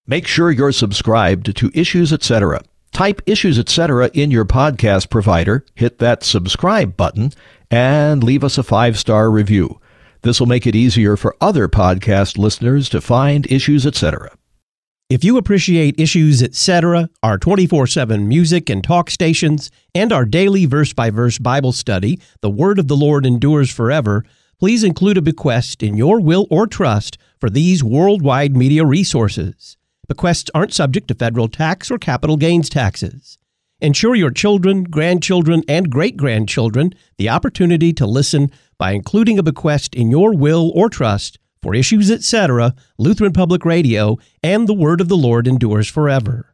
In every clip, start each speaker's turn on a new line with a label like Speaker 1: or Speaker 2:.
Speaker 1: Make sure you're subscribed to Issues Etc. Type Issues Etc. in your podcast provider, hit that subscribe button, and leave us a 5-star review. This will make it easier for other podcast listeners to find Issues Etc.
Speaker 2: If you appreciate Issues Etc., our 24/7 music and talk stations, and our daily verse-by-verse Bible study, The Word of the Lord Endures Forever, please include a bequest in your will or trust for these worldwide media resources. Bequests aren't subject to federal tax or capital gains taxes. Ensure your children, grandchildren, and great-grandchildren the opportunity to listen by including a bequest in your will or trust for Issues Etc., Lutheran Public Radio, and The Word of the Lord Endures Forever.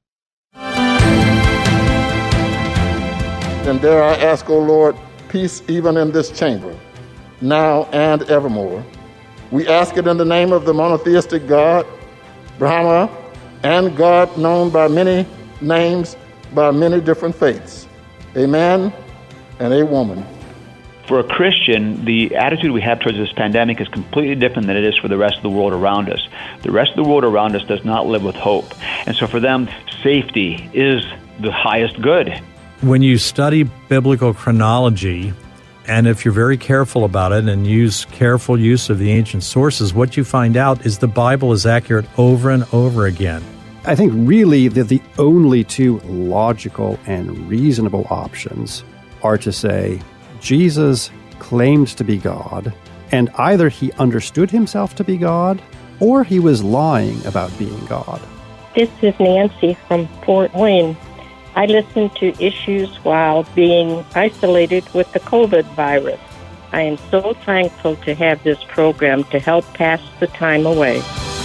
Speaker 3: And dare I ask, O Lord, peace even in this chamber, now and evermore. We ask it in the name of the monotheistic God, Brahma, and God known by many names, by many different faiths. A man and a woman.
Speaker 4: For a Christian, the attitude we have towards this pandemic is completely different than it is for the rest of the world around us. The rest of the world around us does not live with hope. And so for them, safety is the highest good.
Speaker 5: When you study biblical chronology, and if you're very careful about it and use careful use of the ancient sources, what you find out is the Bible is accurate over and over again.
Speaker 6: I think really that the only two logical and reasonable options are to say, Jesus claimed to be God, and either he understood himself to be God, or he was lying about being God.
Speaker 7: This is Nancy from Fort Wayne. I listen to Issues while being isolated with the COVID virus. I am so thankful to have this program to help pass the time away.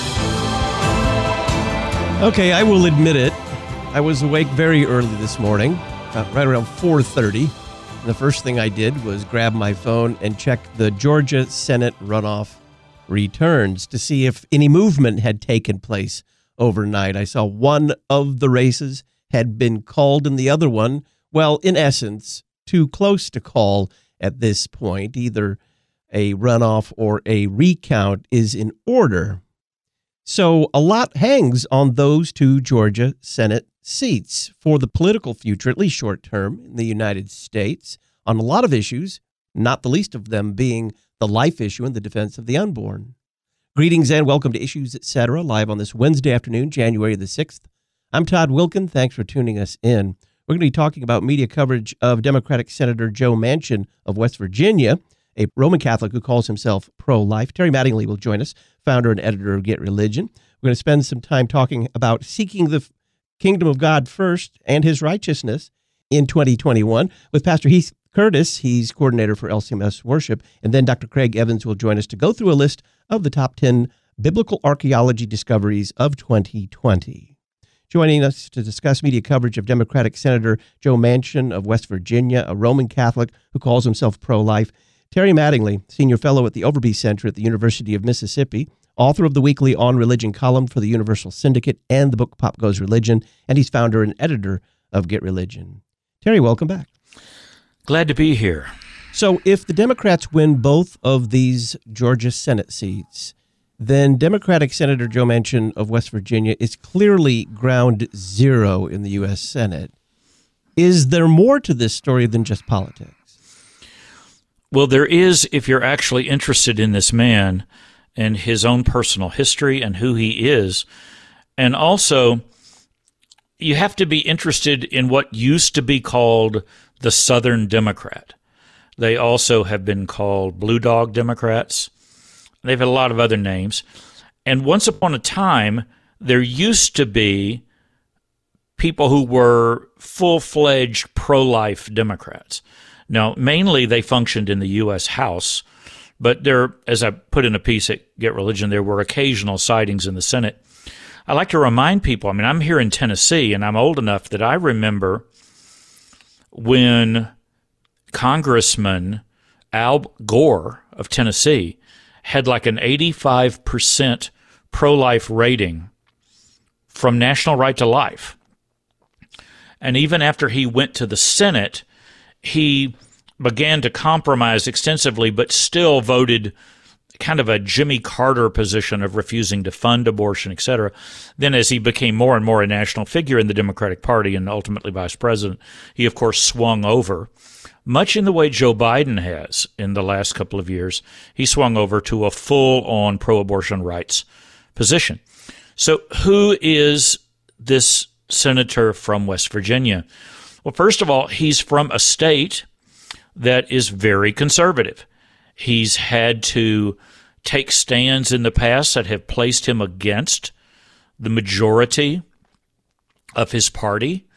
Speaker 2: Okay, I will admit it. I was awake very early this morning, right around 4:30. The first thing I did was grab my phone and check the Georgia Senate runoff returns to see if any movement had taken place overnight. I saw one of the races had been called and the other one, well, in essence, too close to call at this point. Either a runoff or a recount is in order. So a lot hangs on those two Georgia Senate seats for the political future, at least short term, in the United States on a lot of issues, not the least of them being the life issue and the defense of the unborn. Greetings and welcome to Issues Etc., live on this Wednesday afternoon, January the 6th. I'm Todd Wilken. Thanks for tuning us in. We're going to be talking about media coverage of Democratic Senator Joe Manchin of West Virginia, a Roman Catholic who calls himself pro-life. Terry Mattingly will join us, founder and editor of Get Religion. We're going to spend some time talking about seeking the kingdom of God first and his righteousness in 2021 with Pastor Heath Curtis. He's coordinator for LCMS Worship. And then Dr. Craig Evans will join us to go through a list of the top 10 biblical archaeology discoveries of 2020. Joining us to discuss media coverage of Democratic Senator Joe Manchin of West Virginia, a Roman Catholic who calls himself pro-life, Terry Mattingly, senior fellow at the Overby Center at the University of Mississippi, author of the weekly On Religion column for the Universal Syndicate and the book Pop Goes Religion, and he's founder and editor of Get Religion. Terry, welcome back.
Speaker 8: Glad to be here.
Speaker 2: So if the Democrats win both of these Georgia Senate seats, then Democratic Senator Joe Manchin of West Virginia is clearly ground zero in the U.S. Senate. Is there more to this story than just politics?
Speaker 8: Well, there is if you're actually interested in this man and his own personal history and who he is. And also, you have to be interested in what used to be called the Southern Democrat. They also have been called Blue Dog Democrats. They've had a lot of other names. And once upon a time, there used to be people who were full-fledged pro-life Democrats. Now, mainly they functioned in the U.S. House, but there, as I put in a piece at Get Religion, there were occasional sightings in the Senate. I like to remind people, I'm here in Tennessee, and I'm old enough that I remember when Congressman Al Gore of Tennessee had like an 85% pro-life rating from National Right to Life. And even after he went to the Senate, he began to compromise extensively, but still voted kind of a Jimmy Carter position of refusing to fund abortion, et cetera. Then as he became more and more a national figure in the Democratic Party and ultimately vice president, he, of course, swung over, much in the way Joe Biden has in the last couple of years. He swung over to a full-on pro-abortion rights position. So who is this senator from West Virginia? Well, first of all, he's from a state that is very conservative. He's had to take stands in the past that have placed him against the majority of his party.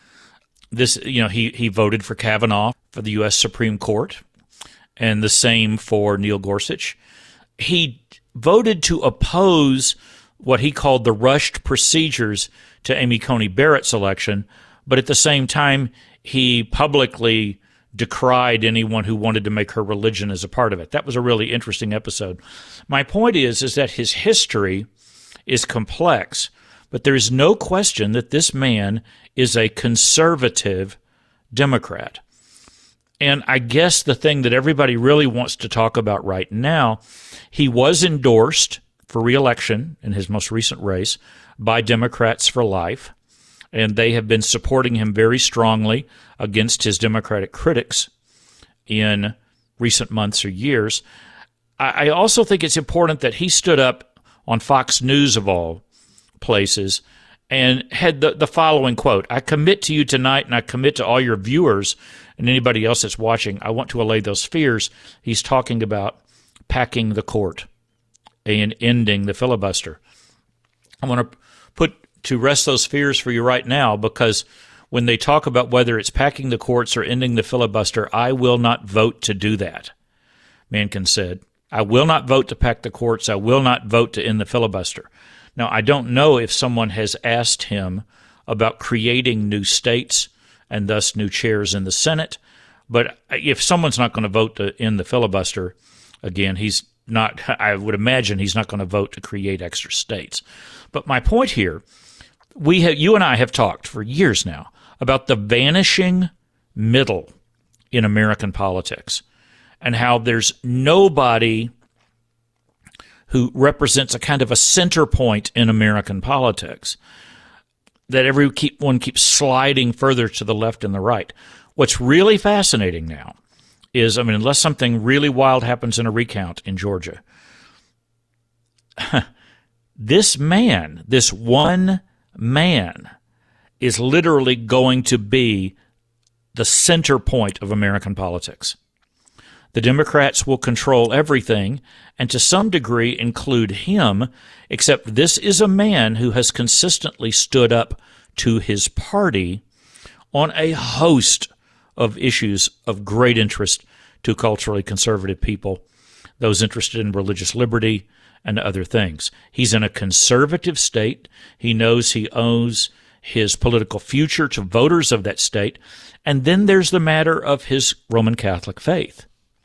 Speaker 8: He voted for Kavanaugh for the U.S. Supreme Court, and the same for Neil Gorsuch. He voted to oppose what he called the rushed procedures to Amy Coney Barrett's election, but at the same time, he publicly decried anyone who wanted to make her religion as a part of it. That was a really interesting episode. My point is that his history is complex, but there is no question that this man is a conservative Democrat. And I guess the thing that everybody really wants to talk about right now, he was endorsed for re-election in his most recent race by Democrats for Life, and they have been supporting him very strongly against his Democratic critics in recent months or years. I also think it's important that he stood up on Fox News, of all places, and had the following quote: "I commit to you tonight, and I commit to all your viewers and anybody else that's watching, I want to allay those fears." He's talking about packing the court and ending the filibuster. I want to put to rest those fears for you right now, because when they talk about whether it's packing the courts or ending the filibuster, I will not vote to do that, Manchin said. I will not vote to pack the courts. I will not vote to end the filibuster. Now, I don't know if someone has asked him about creating new states and thus new chairs in the Senate, but if someone's not going to vote to end the filibuster, again, he's not. I would imagine he's not going to vote to create extra states. But my point here, you and I have talked for years now about the vanishing middle in American politics and how there's nobody who represents a kind of a center point in American politics, that everyone keeps sliding further to the left and the right. What's really fascinating now is, unless something really wild happens in a recount in Georgia, this one man, is literally going to be the center point of American politics. The Democrats will control everything, and to some degree include him, except this is a man who has consistently stood up to his party on a host of issues of great interest to culturally conservative people, those interested in religious liberty and other things. He's in a conservative state. He knows he owes his political future to voters of that state. And then there's the matter of his Roman Catholic faith,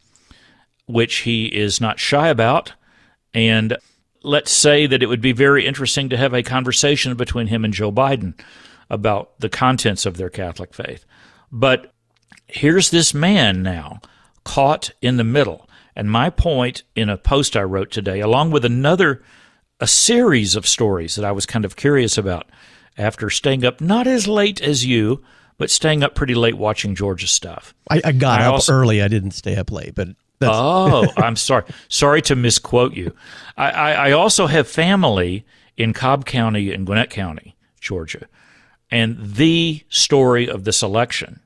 Speaker 8: which he is not shy about. And let's say that it would be very interesting to have a conversation between him and Joe Biden about the contents of their Catholic faith. But here's this man now caught in the middle. And my point in a post I wrote today, along with a series of stories that I was kind of curious about after staying up not as late as you, but staying up pretty late watching Georgia stuff.
Speaker 2: I got up early. I didn't stay up late, but
Speaker 8: Oh, I'm sorry. Sorry to misquote you. I also have family in Cobb County and Gwinnett County, Georgia. And the story of this election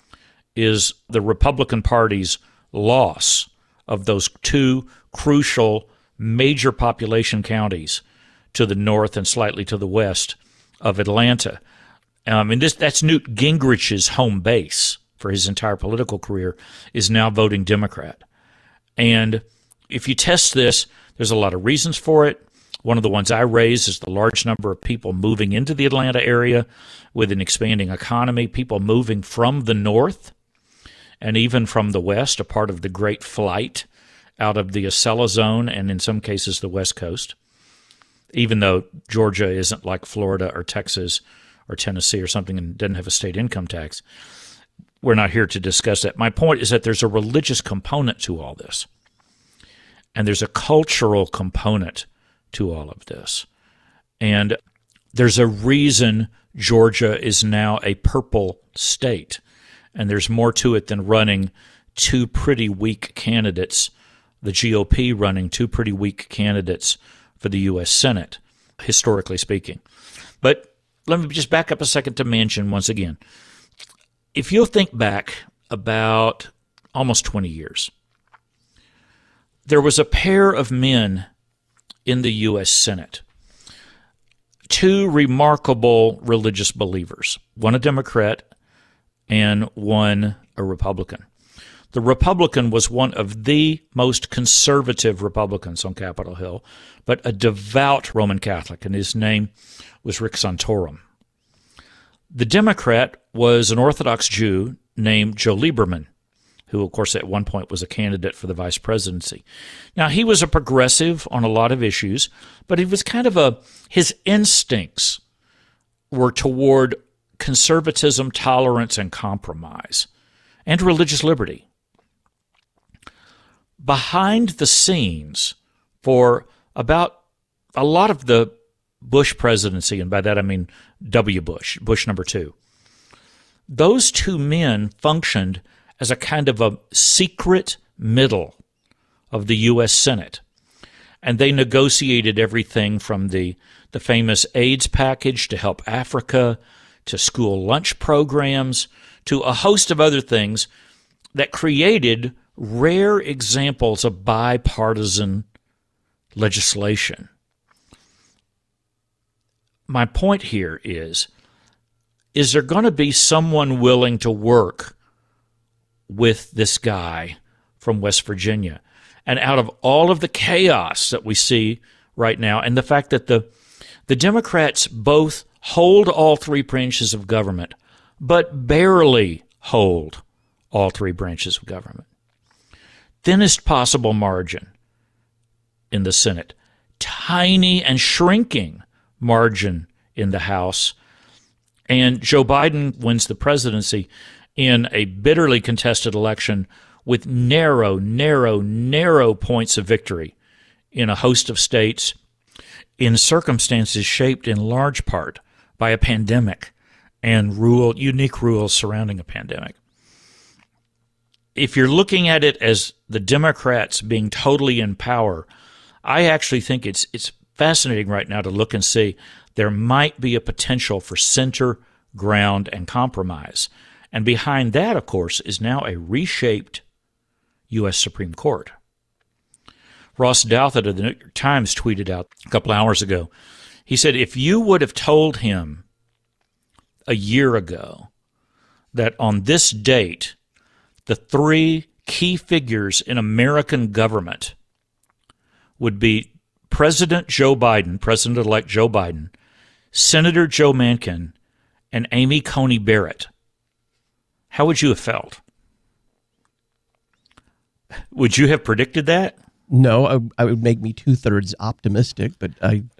Speaker 8: is the Republican Party's loss of those two crucial major population counties to the north and slightly to the west of Atlanta. That's Newt Gingrich's home base for his entire political career, is now voting Democrat. And if you test this, there's a lot of reasons for it. One of the ones I raise is the large number of people moving into the Atlanta area with an expanding economy, people moving from the north and even from the west, a part of the Great Flight out of the Acela Zone and in some cases the West Coast, even though Georgia isn't like Florida or Texas or Tennessee or something and doesn't have a state income tax. We're not here to discuss that. My point is that there's a religious component to all this. And there's a cultural component to all of this. And there's a reason Georgia is now a purple state. And there's more to it than running two pretty weak candidates, the GOP running two pretty weak candidates for the U.S. Senate, historically speaking. But let me just back up a second to Manchin once again. If you'll think back about almost 20 years, there was a pair of men in the U.S. Senate, two remarkable religious believers, one a Democrat and one a Republican. The Republican was one of the most conservative Republicans on Capitol Hill, but a devout Roman Catholic, and his name was Rick Santorum. The Democrat was an Orthodox Jew named Joe Lieberman, who, of course, at one point was a candidate for the vice presidency. Now, he was a progressive on a lot of issues, but he was his instincts were toward conservatism, tolerance, and compromise, and religious liberty. Behind the scenes for about a lot of the Bush presidency, and by that I mean W. Bush number 2, those two men functioned as a kind of a secret middle of the U.S. Senate. And they negotiated everything from the famous AIDS package to help Africa, to school lunch programs, to a host of other things that created rare examples of bipartisan legislation. My point here is there going to be someone willing to work with this guy from West Virginia? And out of all of the chaos that we see right now, and the fact that the Democrats both hold all three branches of government, but barely hold all three branches of government, thinnest possible margin in the Senate, tiny and shrinking margin in the House, and Joe Biden wins the presidency in a bitterly contested election with narrow points of victory in a host of states, in circumstances shaped in large part by a pandemic and unique rules surrounding a pandemic. If you're looking at it as the Democrats being totally in power, I actually think it's fascinating right now to look and see there might be a potential for center, ground, and compromise. And behind that, of course, is now a reshaped U.S. Supreme Court. Ross Douthat of the New York Times tweeted out a couple hours ago. He said, if you would have told him a year ago that on this date, the three key figures in American government would be President-elect Joe Biden, Senator Joe Manchin, and Amy Coney Barrett, how would you have felt? Would you have predicted that?
Speaker 2: No, I would make me 2/3 optimistic, but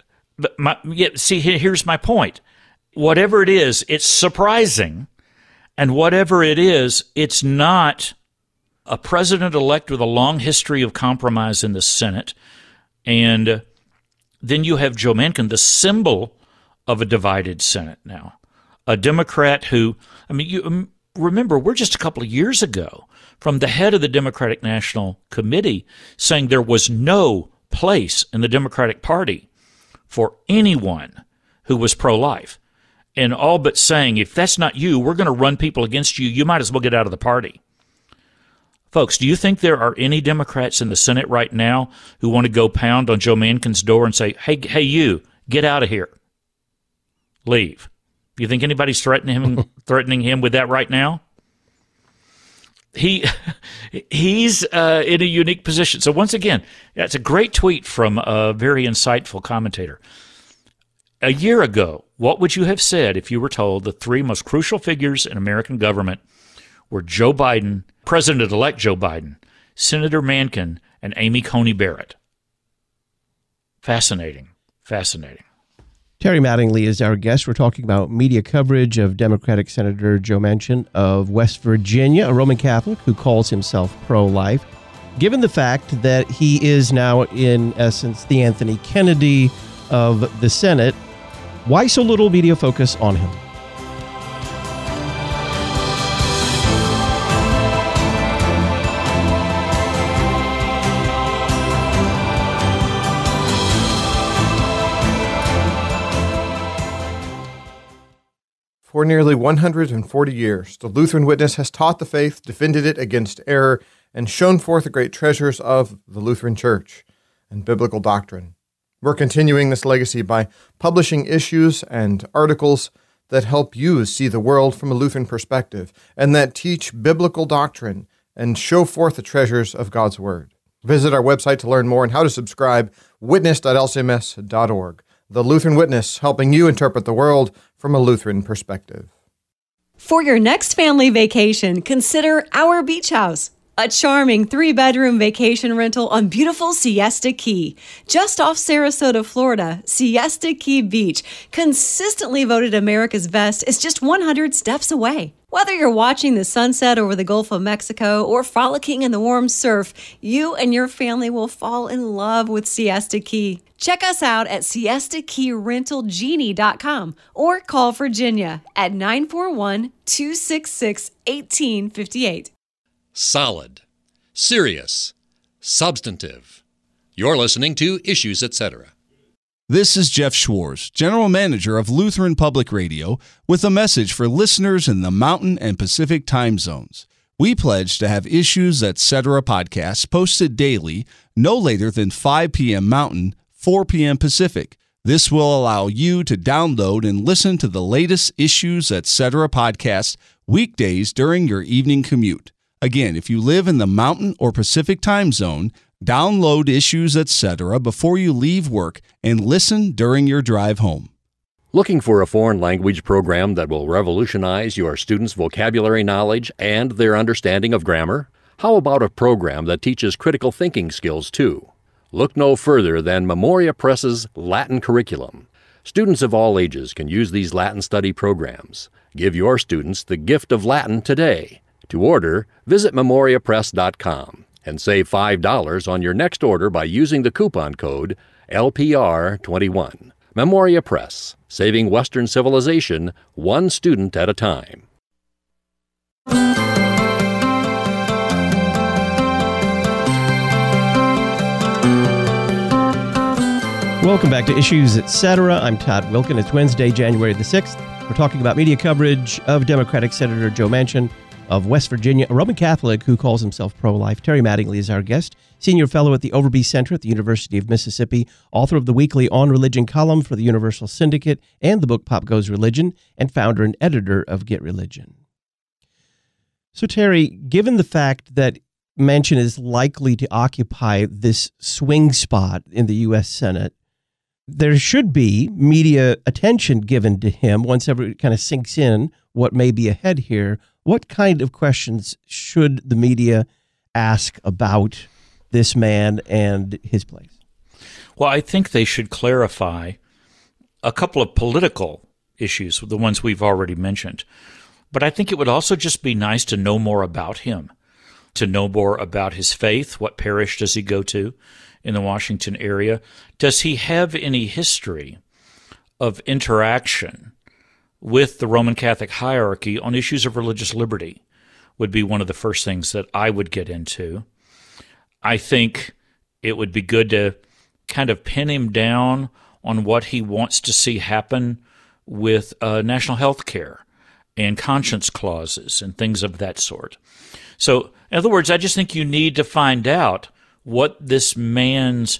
Speaker 8: here's my point. Whatever it is, it's surprising, and whatever it is, it's not a president-elect with a long history of compromise in the Senate, and then you have Joe Manchin, the symbol of a divided Senate now, a Democrat who, you remember, we're just a couple of years ago from the head of the Democratic National Committee saying there was no place in the Democratic Party for anyone who was pro-life, and all but saying, if that's not you, we're going to run people against you. You might as well get out of the party. Folks, do you think there are any Democrats in the Senate right now who want to go pound on Joe Manchin's door and say, hey, you, get out of here. Leave. You think anybody's threatening him with that right now? He's in a unique position. So once again, that's a great tweet from a very insightful commentator. A year ago, what would you have said if you were told the three most crucial figures in American government were Joe Biden, President-elect Joe Biden, Senator Manchin, and Amy Coney Barrett? Fascinating.
Speaker 2: Terry Mattingly is our guest. We're talking about media coverage of Democratic Senator Joe Manchin of West Virginia, a Roman Catholic who calls himself pro-life. given the fact that he is now, in essence, the Anthony Kennedy of the Senate, why so little media focus on him?
Speaker 9: For nearly 140 years, the Lutheran Witness has taught the faith, defended it against error, and shown forth the great treasures of the Lutheran Church and biblical doctrine. We're continuing this legacy by publishing issues and articles that help you see the world from a Lutheran perspective and that teach biblical doctrine and show forth the treasures of God's Word. Visit our website to learn more and how to subscribe, witness.lcms.org. The Lutheran Witness, helping you interpret the world from a Lutheran perspective.
Speaker 10: For your next family vacation, consider our beach house. A charming 3-bedroom vacation rental on beautiful Siesta Key. Just off Sarasota, Florida, Siesta Key Beach, consistently voted America's best, is just 100 steps away. Whether you're watching the sunset over the Gulf of Mexico or frolicking in the warm surf, you and your family will fall in love with Siesta Key. Check us out at siestakeyrentalgenie.com or call Virginia at 941-266-1858.
Speaker 11: Solid, serious, substantive. You're listening to Issues, Etc.
Speaker 12: This is Jeff Schwartz, General Manager of Lutheran Public Radio, with a message for listeners in the Mountain and Pacific time zones. We pledge to have Issues, Etc. podcasts posted daily, no later than 5 p.m. Mountain, 4 p.m. Pacific. This will allow you to download and listen to the latest Issues, Etc. podcast weekdays during your evening commute. Again, if you live in the Mountain or Pacific time zone, download Issues, Etc. before you leave work and listen during your drive home.
Speaker 11: Looking for a foreign language program that will revolutionize your students' vocabulary knowledge and their understanding of grammar? How about a program that teaches critical thinking skills too? Look no further than Memoria Press's Latin curriculum. Students of all ages can use these Latin study programs. Give your students the gift of Latin today. To order, visit memoriapress.com and save $5 on your next order by using the coupon code LPR21. Memoria Press, saving Western civilization one student at a time.
Speaker 2: Welcome back to Issues, Etc. I'm Todd Wilken. It's Wednesday, January the 6th. We're talking about media coverage of Democratic Senator Joe Manchin of West Virginia, a Roman Catholic who calls himself pro-life. Terry Mattingly is our guest, senior fellow at the Overby Center at the University of Mississippi, author of the weekly On Religion column for the Universal Syndicate and the book Pop Goes Religion, and founder and editor of Get Religion. So, Terry, given the fact that Manchin is likely to occupy this swing spot in the U.S. Senate, there should be media attention given to him once everyone kind of sinks in what may be ahead here. What kind of questions should the media ask about this man and his place?
Speaker 8: Well, I think they should clarify a couple of political issues, the ones we've already mentioned. But I think it would also just be nice to know more about him, to know more about his faith. What parish does he go to in the Washington area? Does he have any history of interaction with the Roman Catholic hierarchy on issues of religious liberty? Would be one of the first things that I would get into. I think it would be good to kind of pin him down on what he wants to see happen with national health care and conscience clauses and things of that sort. So, in other words, I just think you need to find out what this man's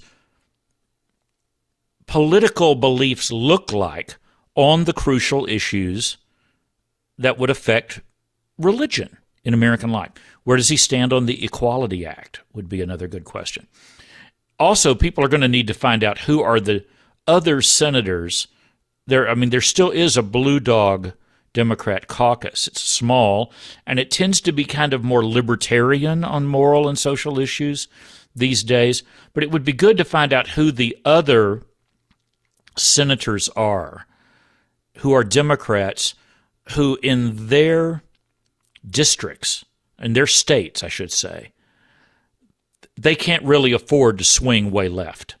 Speaker 8: political beliefs look like on the crucial issues that would affect religion in American life. Where does he stand on the Equality Act would be another good question. Also, people are going to need to find out who are the other senators. There still is a blue dog Democrat caucus. It's small, and it tends to be kind of more libertarian on moral and social issues these days. But it would be good to find out who the other senators are, who are Democrats, who in their districts, in their states, I should say, they can't really afford to swing way left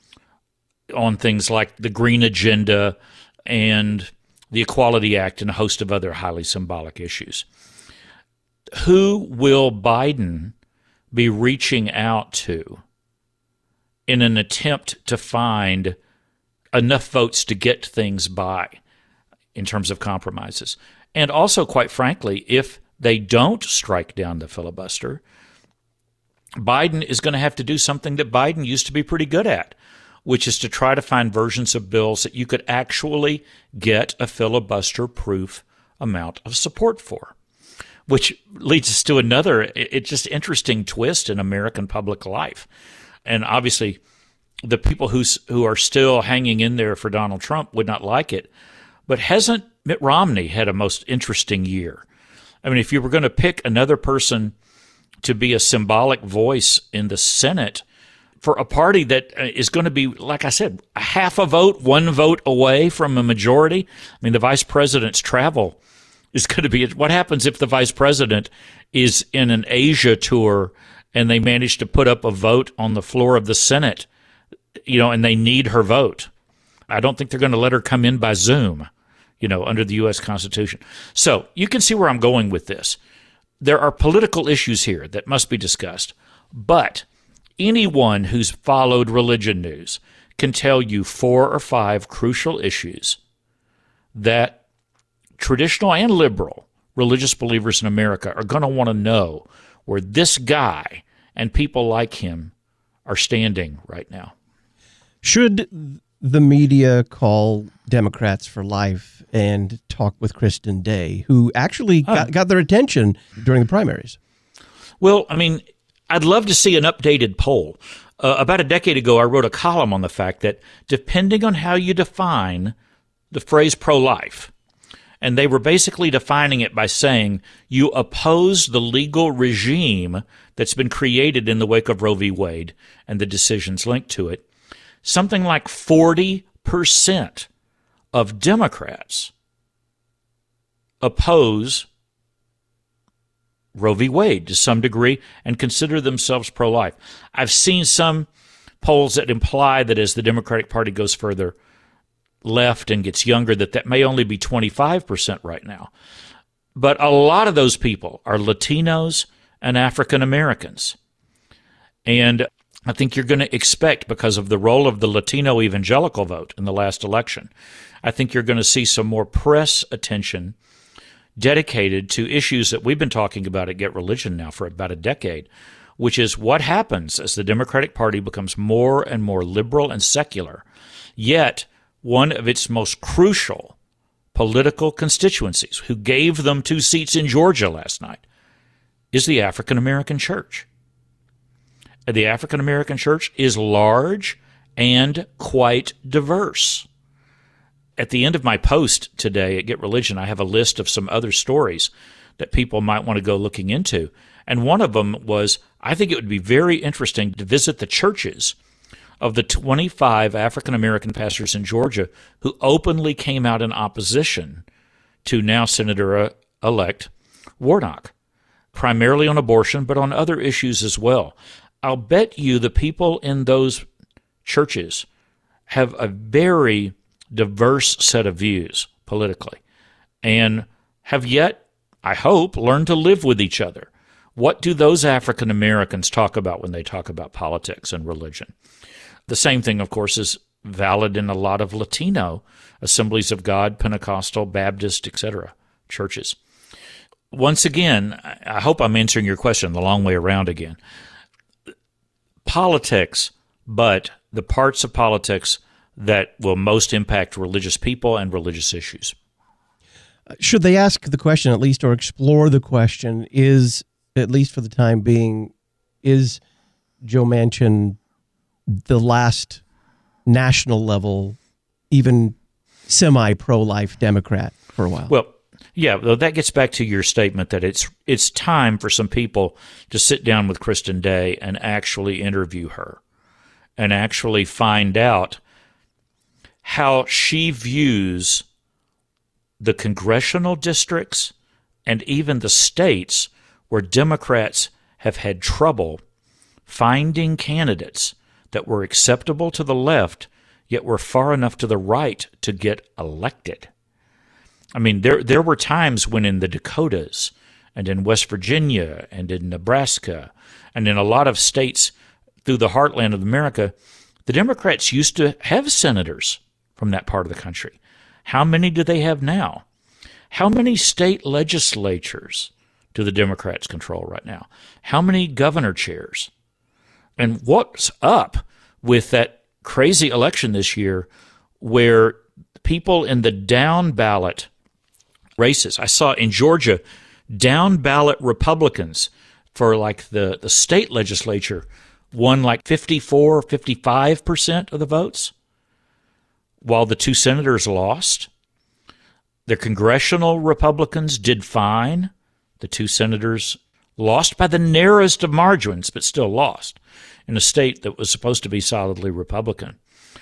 Speaker 8: on things like the Green Agenda and the Equality Act and a host of other highly symbolic issues. Who will Biden be reaching out to in an attempt to find enough votes to get things by in terms of compromises? And also, quite frankly, if they don't strike down the filibuster, Biden is going to have to do something that Biden used to be pretty good at, which is to try to find versions of bills that you could actually get a filibuster-proof amount of support for, which leads us to another just interesting twist in American public life. And obviously, the people who are still hanging in there for Donald Trump would not like it. But hasn't Mitt Romney had a most interesting year? I mean, if you were going to pick another person to be a symbolic voice in the Senate for a party that is going to be, like I said, a half a vote, 1 vote away from a majority. I mean, the vice president's travel is going to be, what happens if the vice president is in an Asia tour and they manage to put up a vote on the floor of the Senate, and they need her vote? I don't think they're going to let her come in by Zoom, under the U.S. Constitution. So you can see where I'm going with this. There are political issues here that must be discussed, but anyone who's followed religion news can tell you 4 or 5 crucial issues that traditional and liberal religious believers in America are going to want to know where this guy and people like him are standing right now.
Speaker 2: Should the media call Democrats for Life and talk with Kristen Day, who actually got their attention during the primaries?
Speaker 8: Well, I mean, I'd love to see an updated poll. About a decade ago, I wrote a column on the fact that depending on how you define the phrase pro-life, and they were basically defining it by saying you oppose the legal regime that's been created in the wake of Roe v. Wade and the decisions linked to it, something like 40% of Democrats oppose Roe v. Wade to some degree and consider themselves pro-life. I've seen some polls that imply that as the Democratic Party goes further left and gets younger, that may only be 25% right now. But a lot of those people are Latinos and African Americans. And I think you're going to expect, because of the role of the Latino evangelical vote in the last election, I think you're going to see some more press attention dedicated to issues that we've been talking about at Get Religion now for about a decade, which is what happens as the Democratic Party becomes more and more liberal and secular, yet one of its most crucial political constituencies, who gave them 2 seats in Georgia last night, is the African American church. The African American church is large and quite diverse. At the end of my post today at Get Religion, I have a list of some other stories that people might want to go looking into. And one of them was, I think it would be very interesting to visit the churches of the 25 African American pastors in Georgia who openly came out in opposition to now Senator-elect Warnock, primarily on abortion, but on other issues as well. I'll bet you the people in those churches have a very diverse set of views politically and have yet, I hope, learned to live with each other. What do those African Americans talk about when they talk about politics and religion? The same thing, of course, is valid in a lot of Latino Assemblies of God, Pentecostal, Baptist, etc. churches. Once again, I hope I'm answering your question the long way around again. Politics, but the parts of politics that will most impact religious people and religious issues.
Speaker 2: Should they ask the question, at least, or explore the question, is, at least for the time being, is Joe Manchin the last national level, even semi-pro-life Democrat for a while?
Speaker 8: Well, yeah, that gets back to your statement that it's time for some people to sit down with Kristen Day and actually interview her and actually find out how she views the congressional districts and even the states where Democrats have had trouble finding candidates that were acceptable to the left, yet were far enough to the right to get elected. I mean, there were times when in the Dakotas and in West Virginia and in Nebraska and in a lot of states through the heartland of America, the Democrats used to have senators from that part of the country. How many do they have now? How many state legislatures do the Democrats control right now? How many governor chairs? And what's up with that crazy election this year where people in the down ballot races, I saw in Georgia, down ballot Republicans for like the state legislature won like 54, 55% of the votes, while the two senators lost. The congressional Republicans did fine. The two senators lost by the narrowest of margins, but still lost in a state that was supposed to be solidly Republican.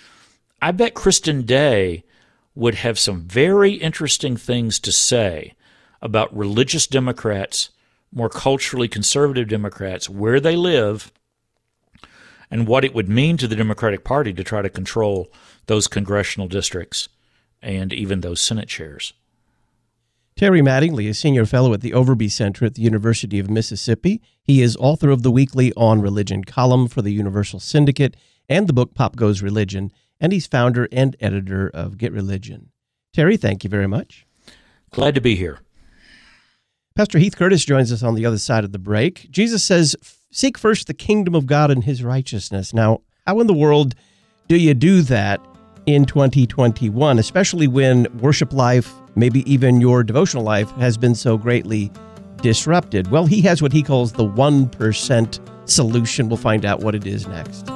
Speaker 8: I bet Kristen Day would have some very interesting things to say about religious Democrats, more culturally conservative Democrats, where they live, and what it would mean to the Democratic Party to try to control those congressional districts and even those Senate chairs.
Speaker 2: Terry Mattingly is Senior Fellow at the Overby Center at the University of Mississippi. He is author of the weekly On Religion column for the Universal Syndicate and the book Pop Goes Religion, and he's founder and editor of Get Religion. Terry, thank you very much.
Speaker 8: Glad to be here.
Speaker 2: Pastor Heath Curtis joins us on the other side of the break. Jesus says, seek first the kingdom of God and his righteousness. Now, how in the world do you do that in 2021, especially when worship life, maybe even your devotional life, has been so greatly disrupted? Well, he has what he calls the 1% solution. We'll find out what it is next.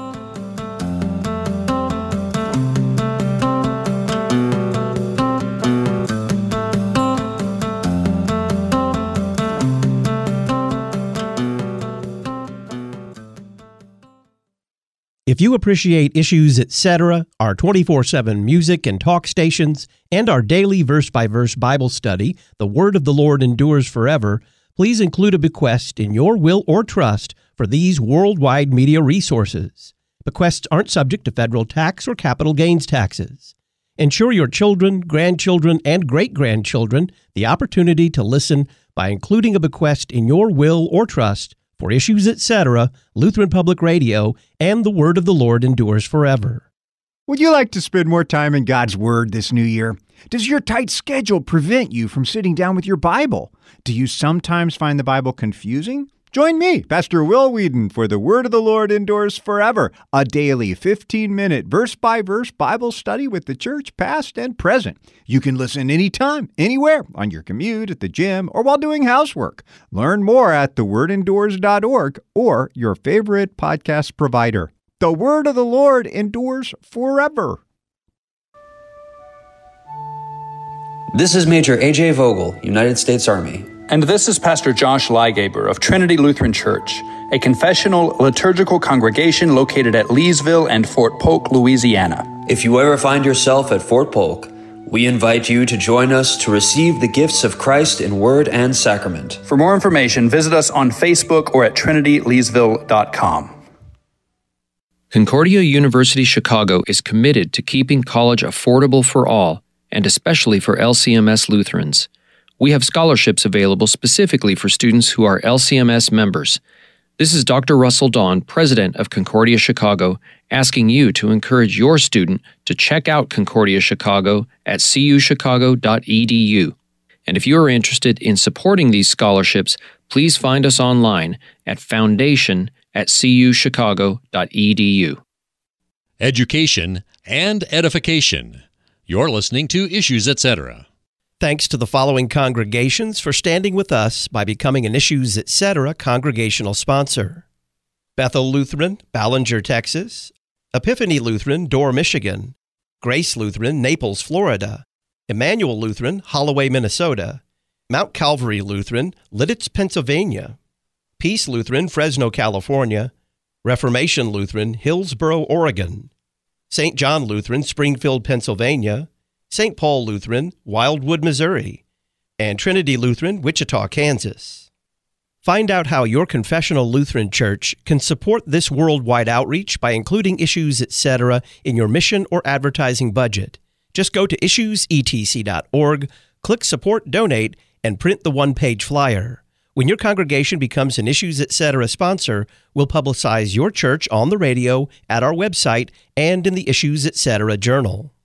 Speaker 2: If you appreciate Issues, Etc., our 24/7 music and talk stations, and our daily verse-by-verse Bible study, The Word of the Lord Endures Forever, please include a bequest in your will or trust for these worldwide media resources. Bequests aren't subject to federal tax or capital gains taxes. Ensure your children, grandchildren, and great-grandchildren the opportunity to listen by including a bequest in your will or trust for Issues, Etc., Lutheran Public Radio, and The Word of the Lord Endures Forever.
Speaker 13: Would you like to spend more time in God's Word this new year? Does your tight schedule prevent you from sitting down with your Bible? Do you sometimes find the Bible confusing? Join me, Pastor Will Whedon, for The Word of the Lord Endures Forever, a daily 15-minute verse-by-verse Bible study with the church past and present. You can listen anytime, anywhere, on your commute, at the gym, or while doing housework. Learn more at thewordendures.org or your favorite podcast provider. The Word of the Lord endures forever.
Speaker 14: This is Major A.J. Vogel, United States Army.
Speaker 15: And this is Pastor Josh Lygaber of Trinity Lutheran Church, a confessional liturgical congregation located at Leesville and Fort Polk, Louisiana.
Speaker 14: If you ever find yourself at Fort Polk, we invite you to join us to receive the gifts of Christ in word and sacrament.
Speaker 15: For more information, visit us on Facebook or at trinityleesville.com.
Speaker 16: Concordia University Chicago is committed to keeping college affordable for all, and especially for LCMS Lutherans. We have scholarships available specifically for students who are LCMS members. This is Dr. Russell Dawn, president of Concordia Chicago, asking you to encourage your student to check out Concordia Chicago at cuchicago.edu. And if you are interested in supporting these scholarships, please find us online at foundation@cuchicago.edu.
Speaker 11: Education and edification. You're listening to Issues, Etc.
Speaker 2: Thanks to the following congregations for standing with us by becoming an Issues, Etc. congregational sponsor: Bethel Lutheran, Ballinger, Texas; Epiphany Lutheran, Dorr, Michigan; Grace Lutheran, Naples, Florida; Emmanuel Lutheran, Holloway, Minnesota; Mount Calvary Lutheran, Lidditz, Pennsylvania; Peace Lutheran, Fresno, California; Reformation Lutheran, Hillsboro, Oregon; St. John Lutheran, Springfield, Pennsylvania; St. Paul Lutheran, Wildwood, Missouri; and Trinity Lutheran, Wichita, Kansas. Find out how your confessional Lutheran church can support this worldwide outreach by including Issues Etc. in your mission or advertising budget. Just go to issuesetc.org, click Support Donate, and print the one-page flyer. When your congregation becomes an Issues Etc. sponsor, we'll publicize your church on the radio, at our website, and in the Issues Etc. Journal.